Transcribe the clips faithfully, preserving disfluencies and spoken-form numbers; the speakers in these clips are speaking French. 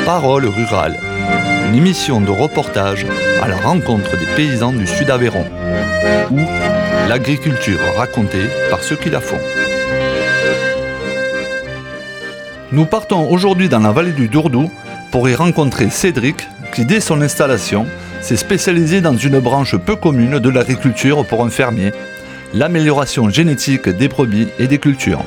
Parole rurale, une émission de reportage à la rencontre des paysans du Sud-Aveyron, ou l'agriculture racontée par ceux qui la font. Nous partons aujourd'hui dans la vallée du Dourdou pour y rencontrer Cédric qui, dès son installation, s'est spécialisé dans une branche peu commune de l'agriculture pour un fermier, l'amélioration génétique des brebis et des cultures.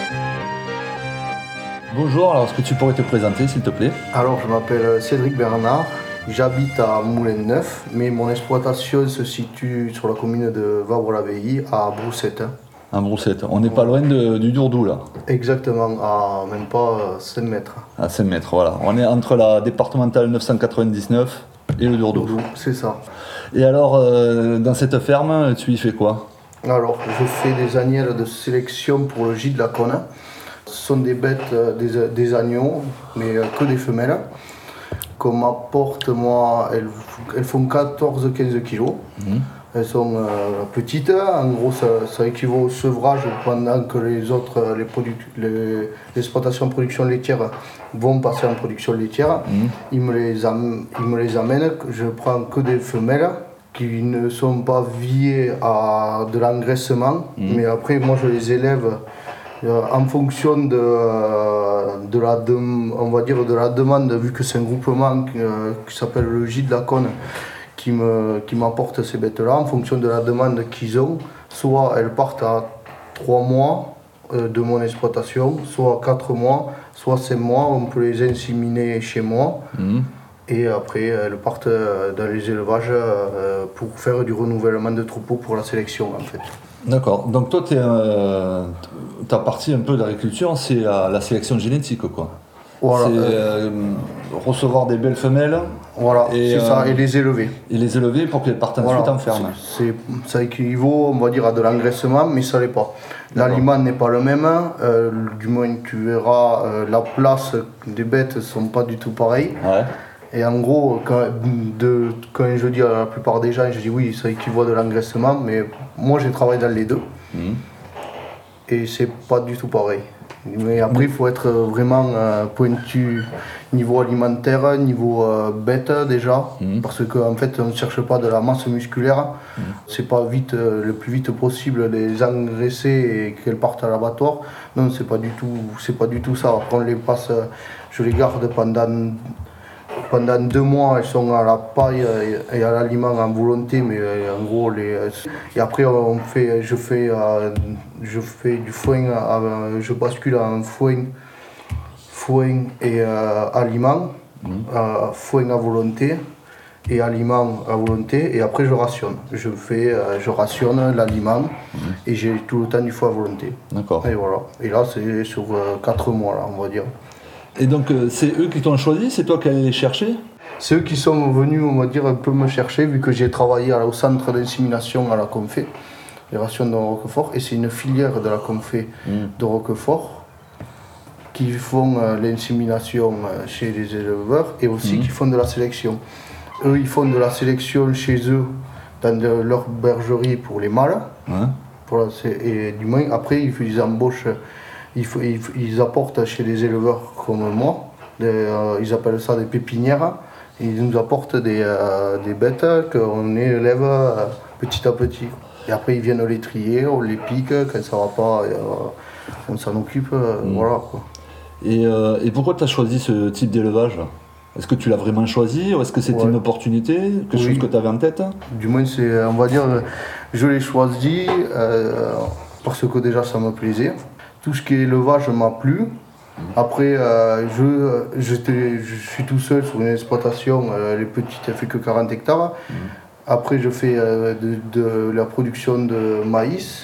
Bonjour, alors est-ce que tu pourrais te présenter s'il te plaît ? Alors je m'appelle Cédric Bernard, j'habite à Moulin-Neuf, mais mon exploitation se situe sur la commune de Vabre-l'Abbaye à Broussette. À Broussette, on n'est pas loin de, du Dourdou là. Exactement, à même pas cinq mètres. À cinq mètres, voilà. On est entre la départementale neuf cent quatre-vingt-dix-neuf et le Dourdou. Dourdou, c'est ça. Et alors, euh, dans cette ferme, tu y fais quoi ? Alors, je fais des agnelles de sélection pour le gîte de la Cône. Ce sont des bêtes, des, des agneaux, mais que des femelles. Qu'on m'apporte, moi, elles, elles font quatorze à quinze kilos. Mmh. Elles sont euh, petites, en gros ça, ça équivaut au sevrage pendant que les autres, les produ- les, les exploitations de production laitière vont passer en production laitière. Mmh. Ils, me les am- ils me les amènent, je prends que des femelles qui ne sont pas viées à de l'engraissement, mmh. mais après moi je les élève euh, en fonction de, euh, de, la de, on va dire de la demande, vu que c'est un groupement qui, euh, qui s'appelle le Gîte de la Cône, qui me, qui m'apporte ces bêtes-là en fonction de la demande qu'ils ont. Soit elles partent à trois mois euh, de mon exploitation, soit quatre mois, soit cinq mois, on peut les inséminer chez moi. Mmh. Et après, elles partent dans les élevages euh, pour faire du renouvellement de troupeaux pour la sélection en fait. D'accord, donc toi, euh, ta partie un peu d'agriculture, c'est la, la sélection génétique quoi. Voilà, c'est euh, recevoir des belles femelles. Voilà, et, c'est euh, ça, et les élever. Et les élever pour qu'elles partent ensuite voilà, en ferme. C'est, c'est, ça équivaut, on va dire, à de l'engraissement, mais ça l'est pas. D'accord. L'aliment n'est pas le même, euh, du moins tu verras, euh, la place des bêtes ne sont pas du tout pareilles. Ouais. Et en gros, quand, de, quand je dis à la plupart des gens, je dis oui, ça équivaut à de l'engraissement, mais moi j'ai travaillé dans les deux. Mmh. Et c'est pas du tout pareil. Mais après, il faut être vraiment euh, pointu niveau alimentaire, niveau euh, bête déjà, mmh. parce qu'en en fait, on ne cherche pas de la masse musculaire. Mmh. C'est pas vite, euh, le plus vite possible les engraisser et qu'elles partent à l'abattoir. Non, c'est pas du tout, c'est pas du tout ça. Après, on les passe, je les garde pendant pendant deux mois. Elles sont à la paille et à l'aliment en volonté, mais en gros, les et après, on fait, je fais, euh, je fais du foin, euh, je bascule en foin, foin et euh, aliment, mmh. euh, foin à volonté et aliment à volonté, et après je rationne. Je fais, euh, je rationne l'aliment mmh. et j'ai tout le temps du foin à volonté. D'accord. Et voilà. Et là, c'est sur euh, quatre mois, là, on va dire. Et donc, euh, c'est eux qui t'ont choisi, c'est toi qui allais les chercher ? C'est eux qui sont venus, on va dire, un peu me chercher, vu que j'ai travaillé au centre d'insémination à la Confé, les rations de Roquefort, et c'est une filière de la Confé mmh. de Roquefort qui font euh, l'insémination euh, chez les éleveurs et aussi mmh. qui font de la sélection. Eux, ils font de la sélection chez eux, dans de, leur bergerie pour les mâles, ouais. pour la, et du moins, après, ils, ils embauchent. Ils, ils, ils apportent chez les éleveurs comme moi, des, euh, ils appellent ça des pépinières, ils nous apportent des, euh, des bêtes qu'on élève euh, petit à petit. Et après ils viennent les trier, on les pique, quand ça va pas, euh, on s'en occupe, euh, mmh. voilà quoi. Et, euh, et pourquoi tu as choisi ce type d'élevage ? Est-ce que tu l'as vraiment choisi ou est-ce que c'était ouais. une opportunité, quelque oui. chose que tu avais en tête ? Du moins, c'est, on va dire, je l'ai choisi euh, parce que déjà ça me plaisait. Tout ce qui est élevage m'a plu. Après, euh, je, je suis tout seul sur une exploitation, euh, elle est petite, elle fait que quarante hectares. Après, je fais euh, de, de la production de maïs,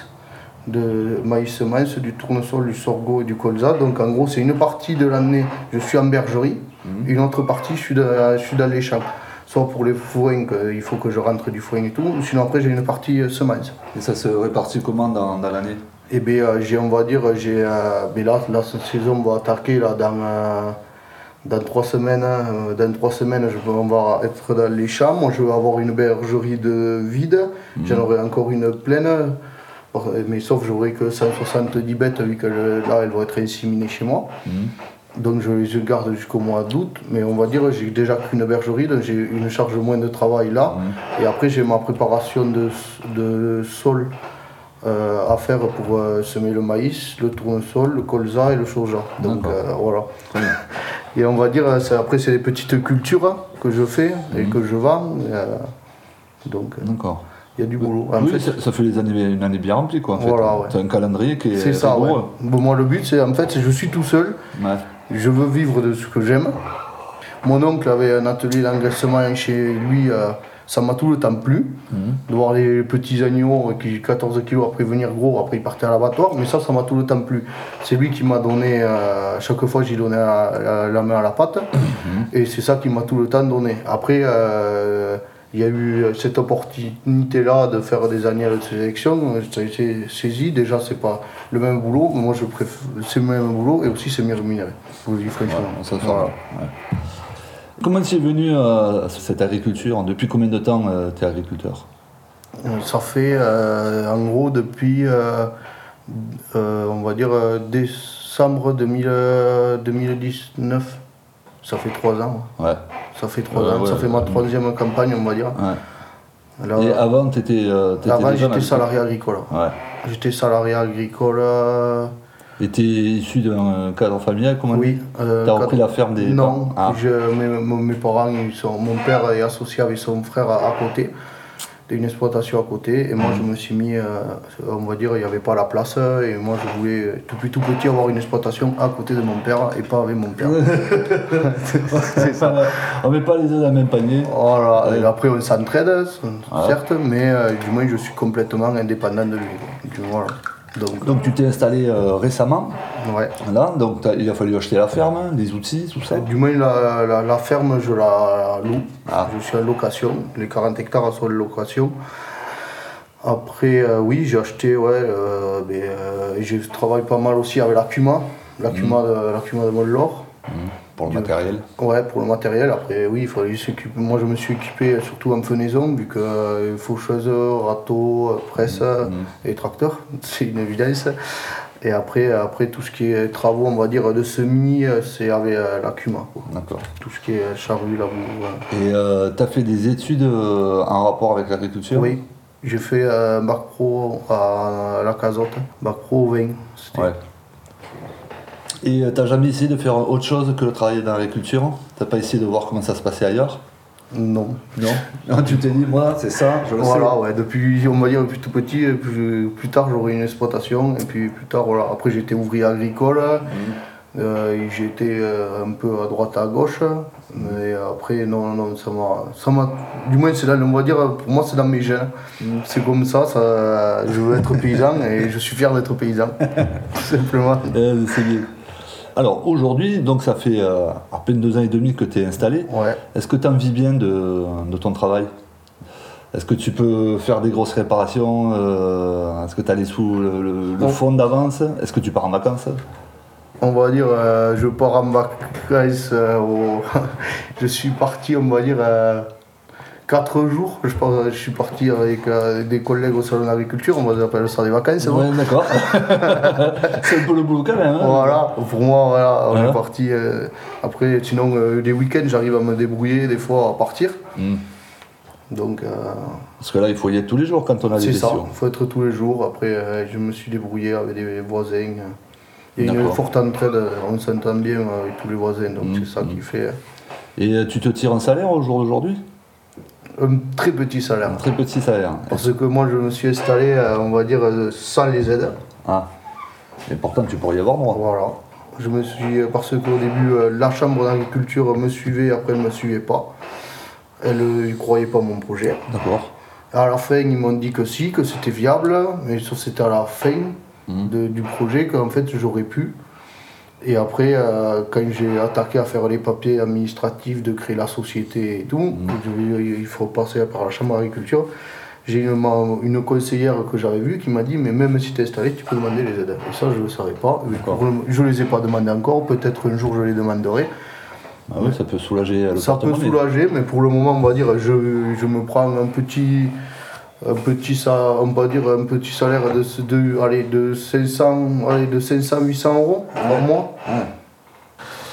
de maïs mince, du tournesol, du sorgho et du colza. Donc en gros, c'est une partie de l'année, je suis en bergerie, mmh. une autre partie, je suis, de, je suis dans les champs. Soit pour les foins, il faut que je rentre du foin et tout, sinon après j'ai une partie euh, semence. Et ça se répartit comment dans, dans l'année ? Eh bien, euh, j'ai, on va dire, j'ai, euh, ben là, là, cette saison va attaquer là, dans, euh, dans trois semaines. Euh, dans trois semaines, je, on va être dans les champs. Moi, je vais avoir une bergerie de vide. Mmh. J'en aurai encore une pleine. Mais sauf que j'aurai que cent soixante-dix bêtes, vu que là, elles vont être inséminées chez moi. Mmh. Donc je les garde jusqu'au mois d'août, mais on va dire j'ai déjà qu'une bergerie, donc j'ai une charge moins de travail là. Mmh. Et après j'ai ma préparation de, de sol euh, à faire pour euh, semer le maïs, le tournesol, le colza et le soja. Donc euh, voilà. Mmh. Et on va dire, c'est, après c'est des petites cultures que je fais et mmh. que je vends. Euh, donc D'accord. Il y a du boulot. En oui, fait, ça, ça fait les années, une année bien remplie quoi. En voilà, fait. Ouais. C'est un calendrier qui est. C'est ça, ouais. Bon, moi le but c'est en fait je suis tout seul. Ouais. Je veux vivre de ce que j'aime. Mon oncle avait un atelier d'engraissement chez lui, euh, ça m'a tout le temps plu. Mmh. De voir les petits agneaux qui quatorze kilos après venir gros, après ils partaient à l'abattoir, mais ça, ça m'a tout le temps plu. C'est lui qui m'a donné, euh, chaque fois j'ai donné la, la, la main à la pâte, mmh. et c'est ça qui m'a tout le temps donné. Après, euh, il y a eu cette opportunité-là de faire des annuaires de sélection, ça a été saisi. Déjà, c'est pas le même boulot, mais moi je préfère, c'est le même boulot et aussi c'est mieux rémunéré. Je vous le dis franchement. Ouais, ça voilà. Ouais. Comment tu es venu à cette agriculture? Depuis combien de temps euh, tu es agriculteur? Ça fait euh, en gros depuis, euh, euh, on va dire, euh, décembre deux mille dix-neuf. Ça fait trois ans. Ouais. Ça fait trois euh, ans, ouais, ça fait ma troisième ouais. campagne, on va dire. Ouais. Là, Et avant, tu étais euh, Avant, j'étais salarié agricole. Ouais. J'étais salarié agricole. Euh... Et tu es issu d'un cadre familial, comment Oui. Euh, tu as repris cadre... la ferme des Non, ah. je, mes, mes parents, ils sont, mon père est associé avec son frère à, à côté. Une exploitation à côté, et moi je me suis mis, euh, on va dire, il n'y avait pas la place, et moi je voulais depuis tout petit avoir une exploitation à côté de mon père et pas avec mon père. C'est ça. On met pas les œufs dans le même panier. Voilà, ouais. Et après on s'entraide, certes, ouais. mais euh, du moins je suis complètement indépendant de lui. Du, voilà. Donc, donc tu t'es installé euh, récemment. Ouais. Là, donc il a fallu acheter la ferme, les outils, tout ça. Du moins la, la, la ferme je la loue. Ah. Je suis en location. Les quarante hectares sont en location. Après euh, oui j'ai acheté ouais. Euh, mais, euh, et je travaille pas mal aussi avec la Cuma, la Cuma mmh. de la Cuma de Mollor. Mmh. Pour le du, matériel. Ouais, pour le matériel. Après oui il fallait s'équiper. Moi je me suis équipé surtout en fenaison vu que euh, faucheuse, râteau, presse mmh. et tracteur. C'est une évidence. Et après, après, tout ce qui est travaux, on va dire, de semis, c'est avec euh, la Cuma. D'accord. Tout ce qui est charrue, labour. Ouais. Et euh, tu as fait des études euh, en rapport avec l'agriculture? Oui. J'ai fait un euh, bac pro à la Cazotte, bac pro au vin. Ouais. Et euh, tu n'as jamais essayé de faire autre chose que de travailler dans l'agriculture? Tu n'as pas essayé de voir comment ça se passait ailleurs? Non. Non. Non, tu t'es dit, moi, c'est ça, je le voilà, sais. Ouais, depuis, on va dire, depuis tout petit, plus, plus tard j'aurai une exploitation, et puis plus tard, voilà. Après j'ai été ouvrier agricole, mmh. euh, j'ai été euh, un peu à droite, à gauche, mais après, non, non, ça m'a, ça m'a, du moins, c'est dans, on va dire, pour moi, c'est dans mes gènes. Mmh. C'est comme ça, ça, je veux être paysan, et je suis fier d'être paysan, tout simplement. Euh, c'est bien. Alors aujourd'hui, donc ça fait euh, à peine deux ans et demi que tu es installé. Ouais. Est-ce que tu en vis bien de, de ton travail? Est-ce que tu peux faire des grosses réparations? euh, Est-ce que tu as les sous, le, le, le fonds d'avance? Est-ce que tu pars en vacances? On va dire, euh, je pars en vacances. Euh, au... je suis parti, on va dire, euh, quatre jours. Je, pense, je suis parti avec euh, des collègues au salon d'agriculture, on va appeler ça des vacances. Ouais, hein. D'accord. C'est un peu le boulot quand même. Hein. Voilà, pour moi, voilà, on voilà. est parti. Euh, après, sinon, euh, les week-ends, j'arrive à me débrouiller des fois à partir. Mm. Donc, euh, parce que là, il faut y être tous les jours quand on a des questions. C'est ça, il faut être tous les jours. Après, euh, je me suis débrouillé avec des voisins. Il y a une forte entraide, on s'entend bien avec tous les voisins, donc mm. c'est ça mm. qui fait. Et tu te tires un salaire au jour d'aujourd'hui? Un très petit salaire. Un très petit salaire. Parce que moi, je me suis installé, on va dire, sans les aides. Ah. Et pourtant, tu pourrais y avoir droit. Voilà. Je me suis, parce qu'au début, la chambre d'agriculture me suivait, après elle ne me suivait pas. Elle ne croyait pas mon projet. D'accord. À la fin, ils m'ont dit que si, que c'était viable, mais ça c'était à la fin mmh. de, du projet qu'en fait j'aurais pu. Et après, euh, quand j'ai attaqué à faire les papiers administratifs, de créer la société et tout, mmh. je, il faut passer par la chambre d'agriculture, j'ai une, une conseillère que j'avais vue qui m'a dit « mais même si tu es installé, tu peux demander les aides ». Et ça, je ne le savais pas. Je ne les ai pas demandées encore, peut-être un jour je les demanderai. Ah oui, ça peut soulager le Ça peut soulager, mais pour le moment, on va dire, je, je me prends un petit... Un petit, on va dire un petit salaire de, de, allez, de cinq cents, allez, de cinq cents à huit cents euros par mois. Ouais.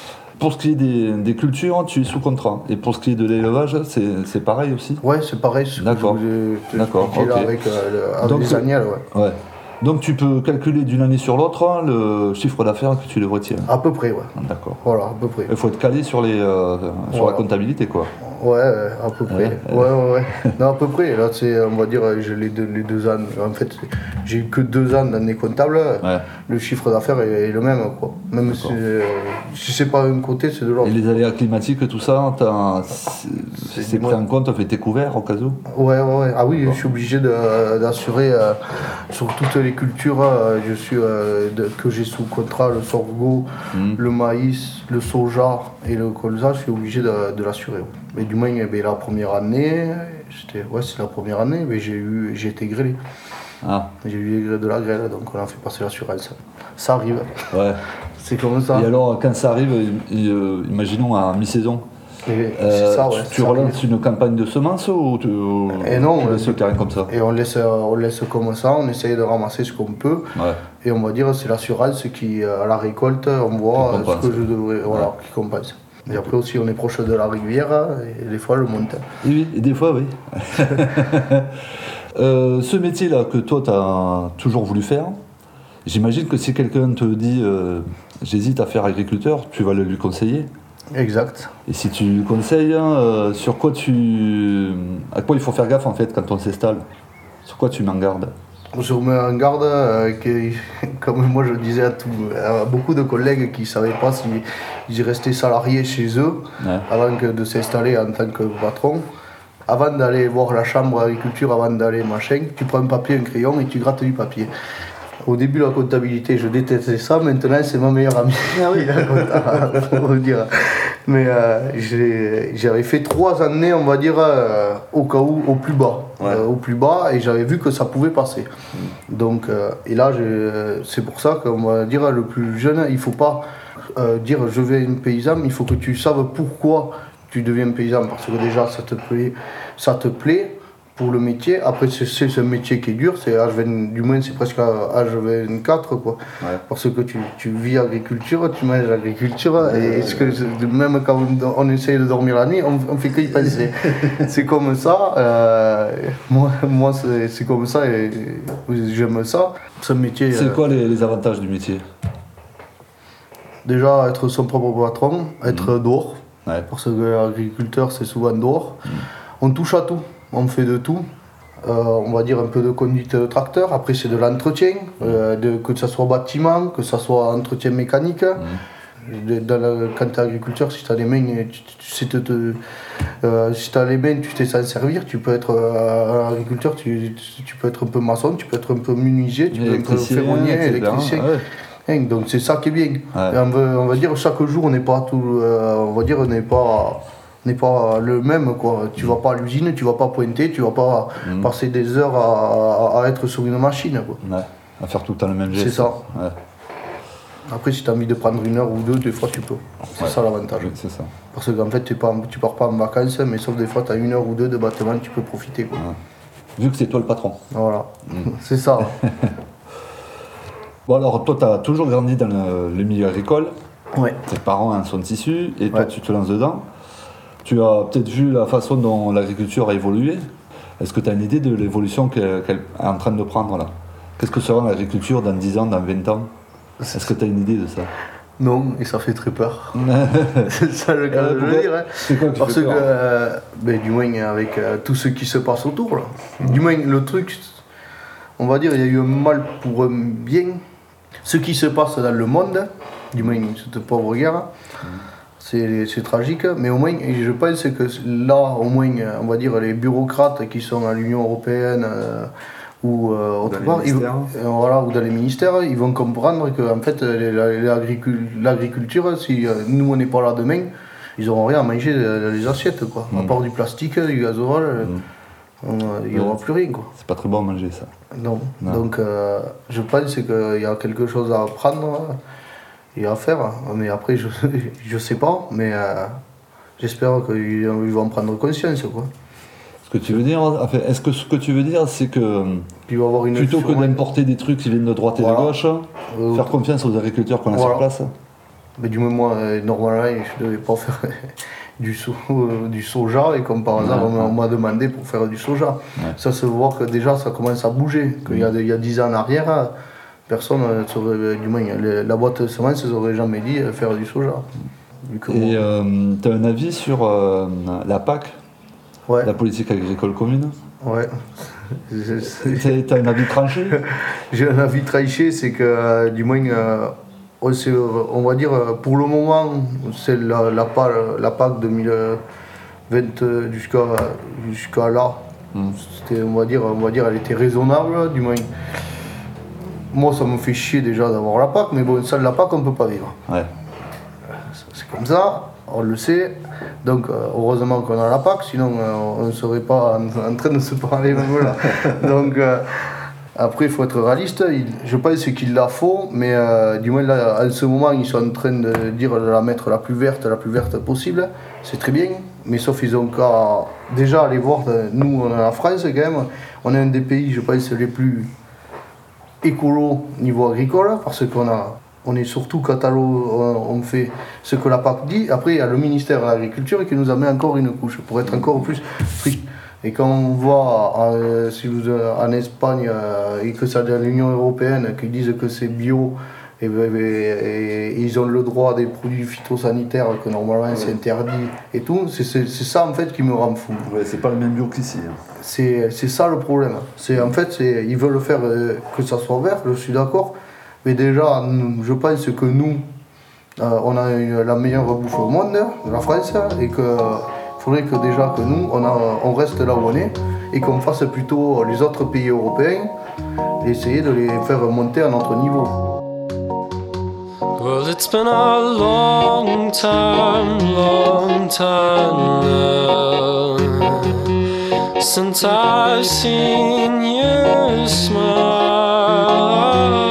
pour ce qui est des, des cultures, tu es sous contrat. Et pour ce qui est de l'élevage, c'est pareil aussi? Ouais, c'est pareil. D'accord. D'accord. Okay. Là avec, euh, avec les agnelles, ouais. ouais. Donc tu peux calculer d'une année sur l'autre le chiffre d'affaires que tu devrais tirer. À peu près, ouais. D'accord. Voilà, à peu près. Il faut être calé sur, les, euh, sur voilà. la comptabilité, quoi. Ouais, à peu près. Ouais, ouais, ouais. ouais. Non, à peu près. Là, c'est, on va dire, j'ai les deux, les deux ans. En fait, j'ai eu que deux ans d'année comptable. Ouais. Le chiffre d'affaires est, est le même, quoi. Même si, euh, si c'est pas d'un côté, c'est de l'autre. Et les aléas climatiques, tout ça, c'est pris en compte, fait tes couverts au cas où? Ouais, ouais, ouais. Ah oui, je suis obligé d'assurer euh, sur toutes les cultures. Euh, je suis, euh, de, que j'ai sous contrat, le sorgho, mmh. le maïs, le soja et le colza, je suis obligé de, de l'assurer. Mais du moins, eh bien, la première année, ouais, c'est la première année, mais j'ai eu, j'ai été grêlé. Ah. J'ai eu les grêles de la grêle, donc on a fait passer l'assurance. Ça arrive. Ouais. C'est comme ça. Et alors, quand ça arrive, imaginons à mi-saison, euh, ça, ouais, tu ça relances arrive. Une campagne de semences ou tu, et non, tu laisses le terrain comme ça? Et on laisse, on laisse comme ça, on essaye de ramasser ce qu'on peut. Ouais. Et on va dire c'est l'assurance qui, à la récolte, on voit ce que je devrais, voilà, ouais. qui compense. Et après aussi, on est proche de la rivière et des fois, le monte. Oui, et des fois, oui. euh, ce métier-là que toi, tu as toujours voulu faire, j'imagine que si quelqu'un te dit euh, j'hésite à faire agriculteur, tu vas le lui conseiller. Exact. Et si tu lui conseilles, euh, sur quoi tu. À quoi il faut faire gaffe en fait quand on s'installe? Sur quoi tu mets en garde? Je mets en garde, euh, que, comme moi je disais à, tout, à beaucoup de collègues qui ne savaient pas s'ils si restaient salariés chez eux ouais. avant que de s'installer en tant que patron. Avant d'aller voir la chambre d'agriculture, avant d'aller machin, tu prends un papier, un crayon et tu grattes du papier. Au début, la comptabilité, je détestais ça. Maintenant, c'est ma meilleure amie. Ah oui, la compta, pour vous dire. Mais euh, j'avais fait trois années, on va dire, euh, au cas où, au plus bas. Ouais. Euh, au plus bas, et j'avais vu que ça pouvait passer. Mmh. Donc, euh, et là, c'est pour ça qu'on va dire, le plus jeune, il ne faut pas euh, dire je vais être paysan, il faut que tu saches pourquoi tu deviens paysan. Parce que déjà, ça te plaît. Ça te plaît pour le métier. Après, c'est ce métier qui est dur, c'est âge vingt, du moins c'est presque âge vingt-quatre, quoi. Ouais. Parce que tu, tu vis agriculture, tu manges agriculture, ouais, et est-ce que même quand on, on essaye de dormir la nuit, on, on fait que y penser. C'est comme ça, euh, moi, moi c'est comme ça, et j'aime ça. Ce métier. C'est euh, quoi les, les avantages du métier? Déjà, être son propre patron, être mmh. dehors, ouais. Parce que l'agriculteur, c'est souvent dehors. Mmh. On touche à tout. On fait de tout, euh, on va dire un peu de conduite de tracteur, après c'est de l'entretien, euh, de, que ce soit bâtiment, que ce soit entretien mécanique. Mmh. De, de la, quand tu es agriculteur, si tu as les mains, tu, tu, tu sais te, te, euh, si tu as les mains, tu sais s'en servir, tu peux être euh, agriculteur, tu, tu, tu peux être un peu maçon, tu peux être un peu menuisier, tu peux être un peu ferronnier, électricien. Ah ouais. Donc c'est ça qui est bien. Ouais. On, veut, on va dire chaque jour on n'est pas tout, euh, on va dire on n'est pas n'est pas le même, quoi. Tu vas pas à l'usine, tu vas pas pointer, tu vas pas mmh. passer des heures à, à, à être sur une machine, quoi. Ouais, à faire tout le temps le même geste. C'est ça. Ouais. Après, si tu as envie de prendre une heure ou deux, des fois tu peux. C'est ouais. ça l'avantage. Oui, c'est ça. Parce qu'en fait, tu ne pars pas en vacances, mais sauf des fois, tu as une heure ou deux de battement, tu peux profiter, quoi. Ouais. Vu que c'est toi le patron. Voilà, mmh. c'est ça. Bon, alors, toi, tu as toujours grandi dans le, le milieu agricole. Ouais. Tes parents en sont issus, et toi, ouais. tu te lances dedans. Tu as peut-être vu la façon dont l'agriculture a évolué. Est-ce que tu as une idée de l'évolution qu'elle qu'elle est en train de prendre là? Qu'est-ce que sera l'agriculture dans dix ans, dans vingt ans? Est-ce que tu as une idée de ça? Non, et ça fait très peur. C'est ça le cas euh, de le dire. Hein. C'est quoi qui Parce fait que, peur euh, ben, du moins, avec euh, tout ce qui se passe autour, là. Mmh. Du moins, le truc, on va dire, il y a eu un mal pour un bien. Ce qui se passe dans le monde, du moins, cette pauvre guerre, mmh. c'est tragique, mais au moins, je pense que là, au moins, on va dire, les bureaucrates qui sont à l'Union européenne euh, ou euh, autre part, ils, euh, voilà, ou dans les ministères, ils vont comprendre que en fait, l'agriculture, si euh, nous on n'est pas là demain, ils n'auront rien à manger dans les assiettes, quoi. Mmh. À part du plastique, du gasoil, mmh. il n'y aura plus rien, quoi. C'est pas très bon à manger, ça. Non. non. Donc, euh, je pense qu'il y a quelque chose à apprendre et à faire, mais après je je sais pas, mais euh, j'espère qu'ils vont prendre conscience, quoi. Ce que tu veux dire, enfin, est-ce que ce que tu veux dire, c'est que il va avoir une plutôt que d'importer des trucs qui viennent de droite et voilà. de gauche, euh, faire confiance aux agriculteurs qu'on a voilà. sur place? Mais du moins, moi, normalement, je ne devais pas faire du, so du soja, et comme par hasard, ouais, on m'a demandé pour faire du soja. Ouais. Ça se voit que déjà, ça commence à bouger. Qu'il y a, il y a dix ans en arrière, personne, saurait, du moins, la boîte de semences ne s'aurait jamais dit faire du soja. Et euh, tu as un avis sur euh, la P A C, ouais. La politique agricole commune? Ouais. Tu as un avis tranché? J'ai un avis tranché, c'est que euh, du moins, euh, on, on va dire, pour le moment, c'est la, la, la P A C deux mille vingt jusqu'à jusqu'à là. Mm. On va dire, on va dire, elle était raisonnable, du moins. Moi, ça me fait chier déjà d'avoir la P A C, mais bon, sans la P A C, on ne peut pas vivre. Ouais. C'est comme ça, on le sait. Donc, euh, heureusement qu'on a la P A C, sinon euh, on ne serait pas en, en train de se parler même là. Donc, euh, après, il faut être réaliste. Il, je pense qu'il la faut, mais euh, du moins, là, en ce moment, ils sont en train de dire de la mettre la plus verte, la plus verte possible. C'est très bien, mais sauf qu'ils ont qu'à déjà aller voir. Nous, on est en France quand même. On est un des pays, je pense, les plus écolo niveau agricole, parce qu'on a. On est surtout catalogue, on fait ce que la P A C dit. Après, il y a le ministère de l'Agriculture qui nous a mis encore une couche pour être encore plus strict. Et quand on voit euh, si vous, en Espagne euh, et que c'est de l'Union européenne qui disent que c'est bio et, et, et, et ils ont le droit des produits phytosanitaires, que normalement ouais. c'est interdit et tout, c'est ça en fait qui me rend fou. Ouais, c'est pas le même bio qu'ici. Hein. C'est ça le problème. En fait, ils veulent faire euh, que ça soit vert, je suis d'accord. Mais déjà, je pense que nous, euh, on a une, la meilleure bouffe au monde, la France, et qu'il euh, faudrait que déjà que nous, on, a, on reste là où on est, et qu'on fasse plutôt les autres pays européens, et essayer de les faire monter à notre niveau. Well, it's been a long time, long time now, since I've seen you smile.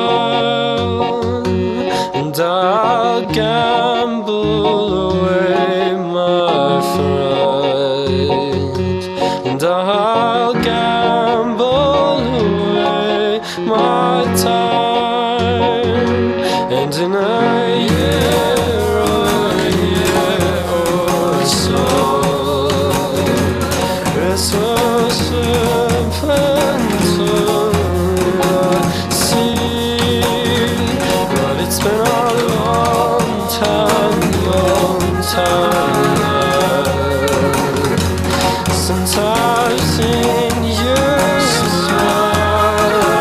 And I'll gamble away my friend, and I'll gamble away my time, and in a year or a year or so, it's so simple to see, but it's been a long time, long time now, since I've seen you smile.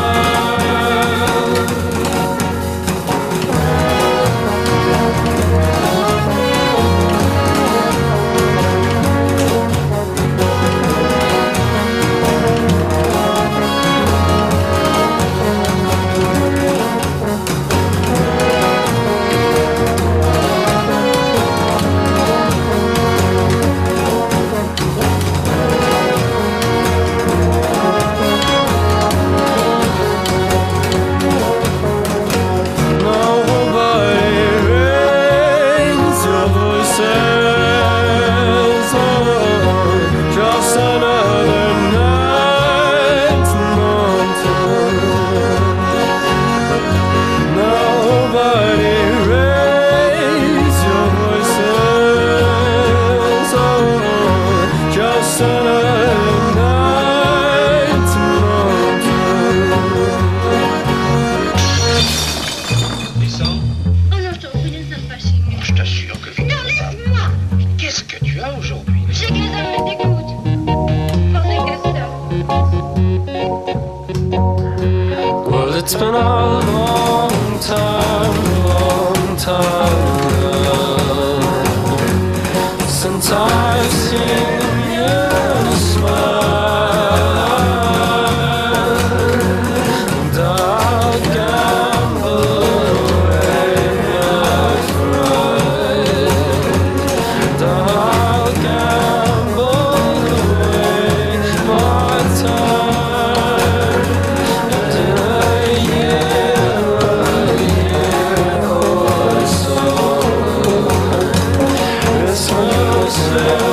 It's been a long time, long time now, since I've seen you smile, and I'll gamble away my friend, and I'll gamble away my time, and in a Christmas.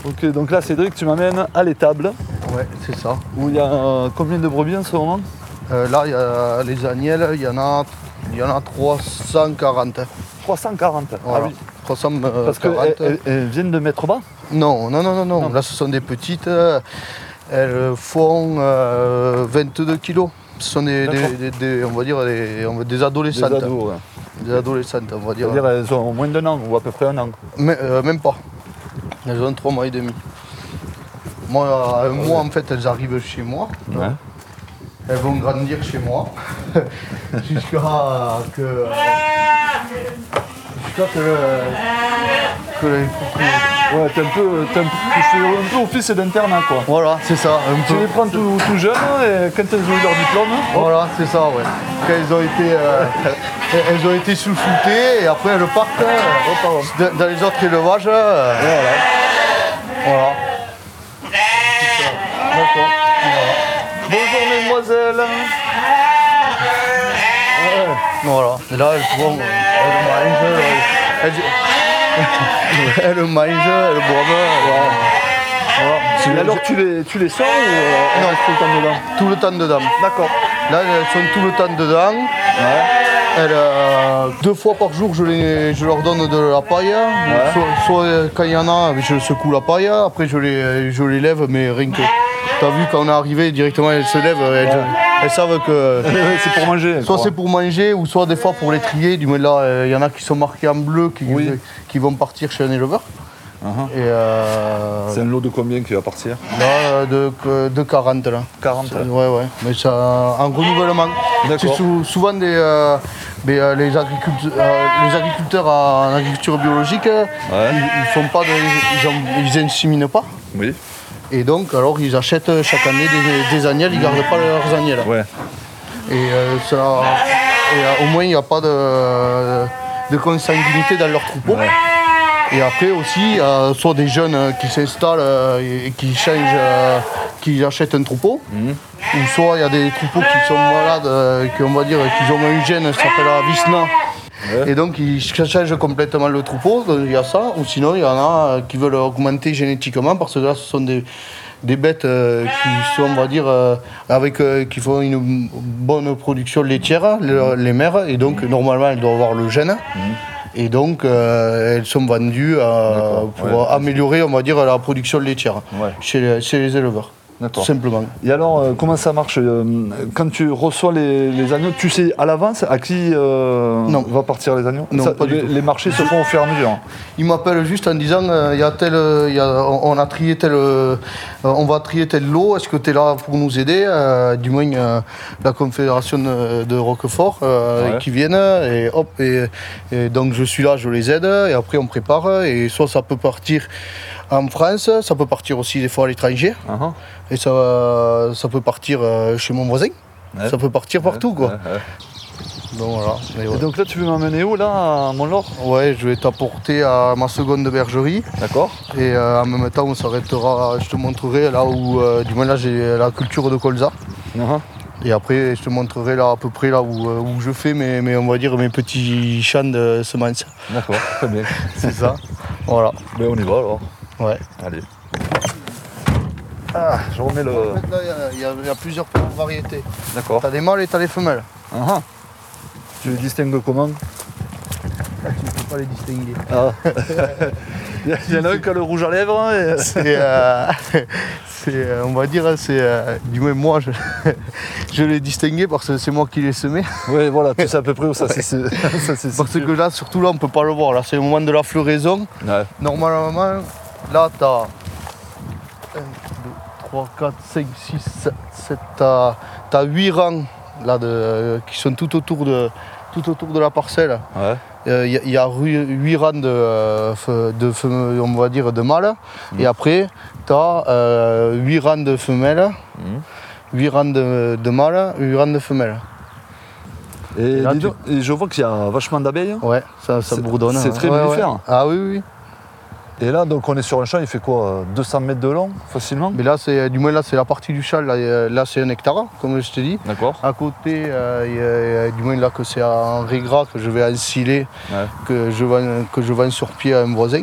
Ok, donc là Cédric, tu m'amènes à l'étable, Ouais, c'est ça. où il y a euh, combien de brebis en ce moment? Euh, là, il y a les agnelles, il y en a, il y en a trois cent quarante. trois cent quarante. Voilà. Ah oui. trois cent quarante. Parce qu'elles elles viennent de mettre bas? Non, non, non, non, non, Non. Là, ce sont des petites. euh, Elles font euh, vingt-deux kilos. Ce sont des, des, D'accord. des- des- on va dire des, on va- des Des adolescentes. ados, ouais. Des adolescentes, on va dire. C'est-à-dire elles ont moins d'un an, ou à peu près un an. Mais, euh, même pas. Elles ont trois mois et demi. Moi, à un mois, en fait, elles arrivent chez moi. Ouais. Elles vont grandir chez moi. Jusqu'à que. Jusqu'à que. que les- Ouais, t'es un peu, t'es un peu, tu fais un peu office d'internat quoi. Voilà, c'est ça. Un Tu peu. les prends tout, tout jeunes et quand elles ont eu leur diplôme, Voilà, c'est ça, ouais. Quand elles ont été, euh, elles ont été sous-shootées et après elles partent euh, dans dans les autres élevages. euh, voilà. Voilà. D'accord. Bonjour mesdemoiselles. Ouais. Voilà. Et là, elles font, elles mangent, elles, elles, elles mangent, elles boivent. Voilà. Et alors tu les, tu les sors ou euh, elles Non. restent tout le temps dedans? Tout le temps dedans. D'accord. Là, elles sont tout le temps dedans. Ouais. Elles, euh, deux fois par jour, je, les- je leur donne de la paille. Soit, soit, euh, quand il y en a, je secoue la paille. Après, je les, je les lève, mais rien que. T'as vu, quand on est arrivé, directement, elles se lèvent. Elles, elles savent que. C'est pour manger. Soit quoi. c'est pour manger, ou soit des fois pour les trier. Du moins, là, il y en a qui sont marqués en bleu, qui, Oui. qui vont partir chez un éleveur. Uh-huh. Et euh, C'est un lot de combien qui va partir? là, euh, de, que- de quarante là. quarante. Ouais, ouais, mais ça en renouvellement. D'accord. C'est sou- souvent des, euh, des, euh, les, agriculteurs, euh, les agriculteurs en agriculture biologique, euh, ils, ils font pas de, ils, en- ils inséminent pas. Oui. Et donc, alors ils achètent chaque année des, des agnelles, ils gardent pas leurs agnelles. Ouais. Et, euh, ça, et euh, au moins, il n'y a pas de, de consanguinité dans leur troupeau. Ouais. Et après aussi, euh, soit des jeunes euh, qui s'installent euh, et qui changent, euh, qui achètent un troupeau, Mhm. ou soit il y a des troupeaux qui sont malades, euh, qui on va dire qu'ils ont un gène, ça s'appelle la Visna. Ouais. Et donc ils changent complètement le troupeau, donc il y a ça, ou sinon il y en a euh, qui veulent augmenter génétiquement parce que là ce sont des, des bêtes euh, qui sont, on va dire, euh, avec, euh, qui font une bonne production laitière, le- les mères, et donc normalement elles doivent avoir le gène. Et donc, euh, elles sont vendues euh, D'accord, pour ouais. améliorer, on va dire, la production laitière Ouais. chez, les, chez les éleveurs, tout D'accord. simplement. Et alors, euh, comment ça marche euh, quand tu reçois les, les agneaux? Tu sais à l'avance à qui euh, Non. va partir les agneaux? Non, Ça, pas du les, tout. les marchés se font au fur et à mesure. Ils m'appellent juste en disant, euh, il y a tel, euh, il y a, on, on a trié tel, euh, on va trier tel lot, est-ce que tu es là pour nous aider? Euh, Du moins, euh, la Confédération de, de Roquefort, euh, Ouais. qui viennent, et hop, et, et donc je suis là, je les aide, et après on prépare, et soit ça peut partir en France, ça peut partir aussi des fois à l'étranger, Uh-huh. et ça, euh, ça peut partir euh, chez mon voisin, Ouais. ça peut partir partout, quoi. Ouais, ouais. Donc voilà. Et Et ouais. donc là, tu veux m'emmener où, là, à Mont-Laure? Ouais, je vais t'apporter à ma seconde bergerie. D'accord. Et euh, en même temps, on s'arrêtera, je te montrerai là où, euh, du moins là, j'ai la culture de colza. Uh-huh. Et après, je te montrerai là à peu près là où, euh, où je fais mes, mes, on va dire, mes petits champs de semences. D'accord, très bien. C'est ça. Voilà. Ben, on y va alors. Ouais. Allez. Ah, je remets le. En fait, là, il y, a- il y a plusieurs variétés. D'accord. T'as des mâles et t'as les femelles. Uh-huh. Tu les distingues comment? Là, tu ne peux pas les distinguer. Ah. Il y en a un qui a le rouge à lèvres. Et... C'est, euh, c'est, euh, on va dire, c'est, euh, du moins moi, je, je les distinguais parce que c'est moi qui les semais. Oui, voilà, tu sais à peu près où ça c'est. Ça, c'est Parce que là, surtout là, on peut pas le voir. Là, c'est le moment de la floraison. Ouais. Normalement, là, tu as un, deux, trois, quatre, cinq, six, sept, sept, t'as as huit rangs là, de, qui sont tout autour de, tout autour de la parcelle. Ouais. Il euh, y, y a huit rangs de, euh, fe- de fem- on va dire, de mâles. Et après, tu as euh, huit rangs de femelles, Mhm. huit rangs de, de mâles, huit rangs de femelles. Et, là, dis tu- donc, et je vois qu'il y a vachement d'abeilles. Ouais, ça, ça C'est- bourdonne. c'est hein. très Ouais, mellifère. ouais. Ah oui, oui. Et là, donc on est sur un champ, il fait quoi euh, deux cents mètres de long, facilement? Mais là, c'est, du moins là, c'est la partie du châle. Là, euh, là, c'est un hectare, comme je t'ai dit. D'accord. À côté, euh, il y a- il y a- du moins là que c'est en régras que je vais ensiler, Ouais. que je vends, que je vends sur pied à un voisin.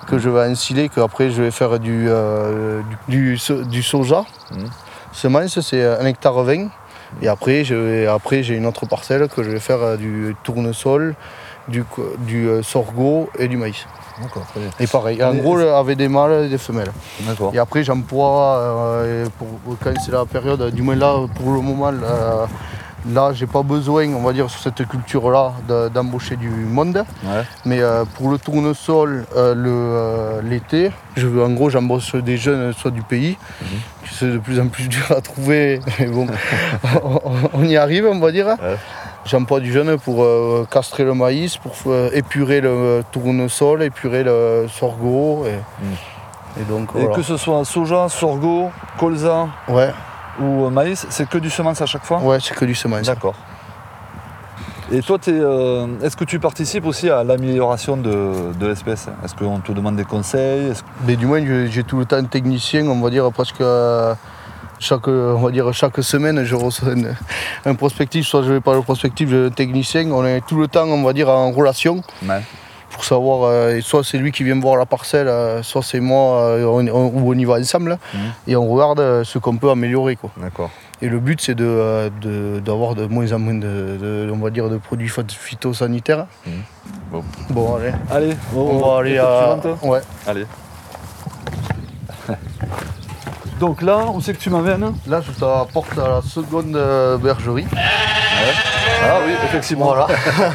que je vais ensiler, qu'après je vais faire du, euh, du, du, so- du soja. Mmh. Semence, c'est un hectare vingt. Et après, je vais- après j'ai une autre parcelle que je vais faire euh, du tournesol, du, co- du euh, sorgho et du maïs. D'accord, très bien. Et pareil, en Et- gros, avec des mâles et des femelles. D'accord. Et après, j'emploie, euh, pour, quand c'est la période, du moins là, pour le moment, là, là j'ai pas besoin, on va dire, sur cette culture-là, de- d'embaucher du monde. Ouais. Mais euh, pour le tournesol, euh, le, euh, l'été, je, en gros, j'embauche des jeunes, soit du pays, Mhm. c'est de plus en plus dur à trouver, mais bon, on, on y arrive, on va dire. Ouais. J'emploie du jeune pour euh, castrer le maïs, pour euh, épurer le tournesol, épurer le sorgho. Et, et donc, Et voilà. que ce soit soja, sorgho, colza Ouais, ou maïs, c'est que du semence à chaque fois? ouais, c'est que du semence. D'accord. Et toi, t'es, euh, est-ce que tu participes aussi à l'amélioration de, de l'espèce? Est-ce qu'on te demande des conseils? Est-ce que- Mais du moins, je- j'ai tout le temps un technicien, on va dire presque euh, chaque, on va dire, chaque semaine, je reçois un, un prospectif, soit je vais par le prospectif, j'ai un technicien. On est tout le temps, on va dire, en relation Ouais. pour savoir, euh, soit c'est lui qui vient voir la parcelle, euh, soit c'est moi, euh, on, on- ou on y va ensemble, Mhm. et on regarde euh, ce qu'on peut améliorer, quoi. D'accord. Et le but, c'est de, euh, de- d'avoir de moins en moins de, de- on va dire, de produits phyt- phytosanitaires. Mhm. Bon. Bon, allez, Allez, on va aller étape à... suivante. Ouais. Allez. Donc là, on sait que tu m'amènes. Là, je t'apporte à la seconde euh, bergerie. Ah oui, effectivement. Voilà.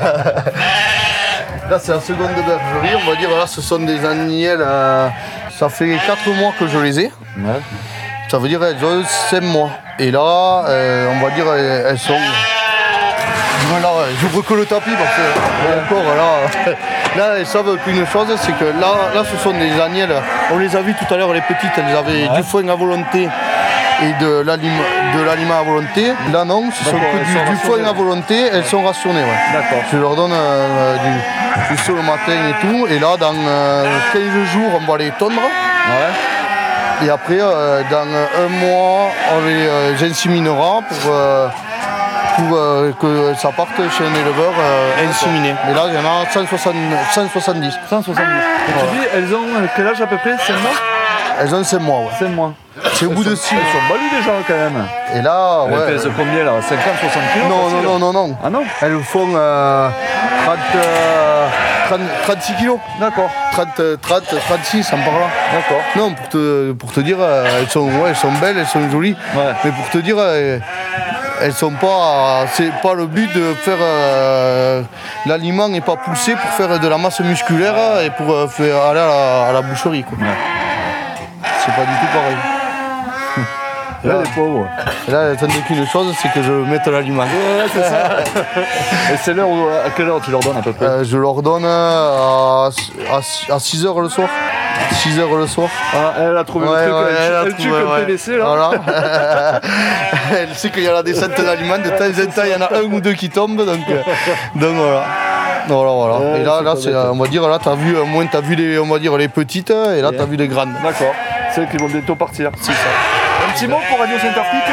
Là, c'est la seconde bergerie. On va dire, là, ce sont des agnelles. euh, ça fait quatre mois que je les ai. Ouais. Ça veut dire elles ont cinq mois. Et là, euh, on va dire, elles, elles sont. Voilà, j'ouvre que le tapis parce que encore là, là, elles savent qu'une chose, c'est que là, là, ce sont des agnelles. On les a vues tout à l'heure, les petites, elles avaient Ouais. du foin à volonté et de l'aliment, de l'aliment à volonté. Là, non, ce sont D'accord, que elles du, sont du foin rationnées. à volonté. Elles sont rationnées. Ouais. D'accord. Je leur donne euh, du, du saut le matin et tout. Et là, dans euh, quinze jours, on va les tondre. Ouais. Et après, euh, dans un mois, on les euh, inséminera pour, euh, pour euh, que ça parte chez un éleveur euh, inséminé. Et là, il y en a cent soixante, cent soixante-dix. cent soixante-dix. Et tu dis, elles ont euh, quel âge à peu près? cinq mois? Elles ont cinq mois. Ouais. cinq mois. C'est au bout de six Elles mois. sont balues déjà quand même. Et là, Elles ouais. pèsent combien là? cinquante, soixante kilos? Non, facile. non, non, non, non. Ah non? Elles font euh, trente, euh, trente, trente-six kilos. D'accord. trente, trente, trente-six, en par là. D'accord. Non, pour te, pour te dire, euh, elles sont, ouais, elles sont belles, elles sont jolies. Ouais. Mais pour te dire, euh, elles sont pas. C'est pas le but de faire. euh, L'aliment n'est pas poussé pour faire de la masse musculaire et pour euh, faire aller à la, à la boucherie. Quoi. Ouais. C'est pas du tout pareil. Et là, les pauvres. Et là, elles attendent qu'une chose, c'est que je mette l'aliment. Ouais, c'est ça. Et c'est l'heure où, à quelle heure tu leur donnes à peu près? Euh, je leur donne à, à, à six heures le soir. six heures le soir. Ah, elle a trouvé Ouais, le truc, ouais, elle, elle a elle tue trouvé, comme ouais. P V C là. Voilà. Elle sait qu'il y a la descente d'aliments, de temps en temps il y en a un ou deux qui tombent, donc, euh, donc voilà. Voilà, voilà. Ouais, et là, c'est là pas c'est, bête. on va dire, là, t'as vu, au moins, t'as vu les, on va dire, les petites, et là, Et- t'as vu les grandes. D'accord. C'est qu'ils vont bientôt partir. C'est ça. Un petit mot pour Radio Saint-Arctique?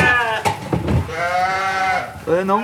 Ouais, non?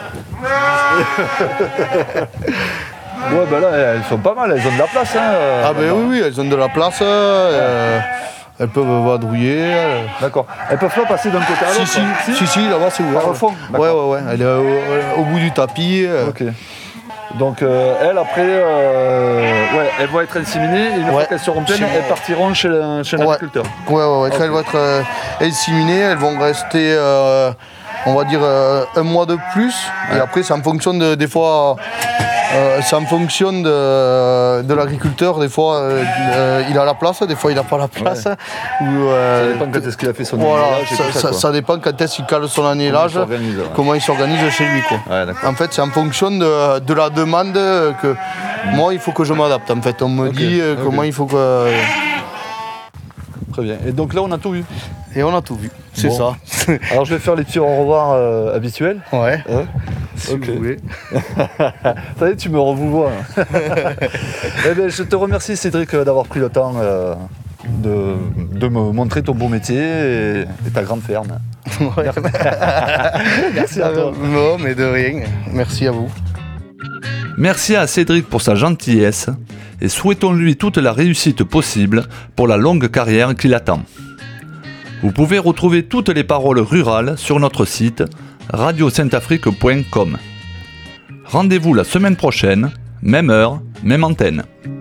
Ouais, bah là, elles sont pas mal, elles ont de la place. Hein, Ah ben oui, oui, elles ont de la place, euh, elles peuvent vadrouiller. euh. D'accord. Elles peuvent pas passer d'un côté à Si, l'autre. si, quoi. si, si, là-bas c'est ouvert. Par le fond, Ouais, d'accord. ouais, ouais. Elle est au, au bout du tapis. euh. Ok. Donc euh, elles après, euh, ouais, elles vont être inséminées et une fois Ouais. qu'elles seront pleines, Chez moi, elles ouais. partiront chez le- chez Ouais. l'agriculteur. Ouais, ouais, ouais. Quand elles vont être euh, inséminées, elles vont rester, euh, on va dire, euh, un mois de plus. Et après, c'est en fonction de, des fois, euh, c'est en fonction de, de l'agriculteur. Des fois, euh, euh, il a la place, des fois, il n'a pas la place. Ou, euh, Ça dépend quand est-ce qu'il a fait son voilà, annulage et ça, tout ça, ça- quoi. ça dépend quand est-ce qu'il cale son annulage, Comment il s'organise, ouais. comment il s'organise chez lui. Quoi. Ouais, d'accord. En fait, c'est en fonction de, de la demande que moi, il faut que je m'adapte. En fait, on me Ok, dit euh, ok. comment il faut que. Très bien. Et donc là, on a tout vu. Et on a tout vu. C'est Bon. ça. Alors je vais faire les petits au revoir euh, habituels. Ouais. Hein Si Ok. vous voulez. Ça y est, tu me revois. Eh ben, je te remercie Cédric euh, d'avoir pris le temps euh, de, de me montrer ton beau métier et, et ta grande ferme. Ouais. Merci à toi. Non, mais de rien. Merci à vous. Merci à Cédric pour sa gentillesse et souhaitons-lui toute la réussite possible pour la longue carrière qui l'attend. Vous pouvez retrouver toutes les paroles rurales sur notre site radio sainte afrique point com. Rendez-vous la semaine prochaine, même heure, même antenne.